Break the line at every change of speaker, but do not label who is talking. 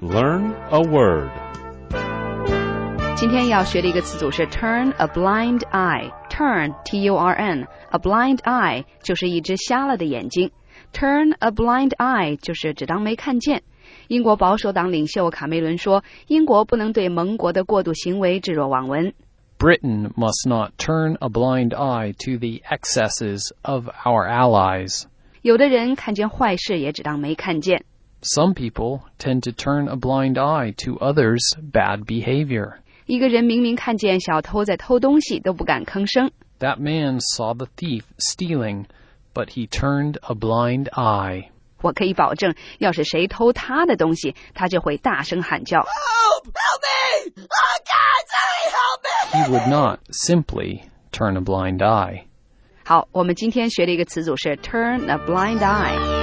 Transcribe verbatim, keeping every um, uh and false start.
Learn a word.
今天要学的一个词组是 turn a blind eye. Turn, T U R N, a blind eye 就是一只瞎了的眼睛。Turn a blind eye 就是只当没看见。英国保守党领袖卡梅伦说，英国不能对盟国的过度行为置若罔闻。
Britain must not turn a blind eye to the excesses of our allies.
有的人看见坏事也只当没看见。
Some people tend to turn a blind eye to others' bad behavior.
一个人明明看见小偷在偷东西都不敢吭声。
That man saw the thief stealing, but he turned a blind eye.
我可以保证，要是谁偷他的东西，他就会大声喊叫。
Help! Help me! Oh God, somebody help me!
He would not simply turn a blind eye.
好，我们今天学的一个词组是 turn a blind eye。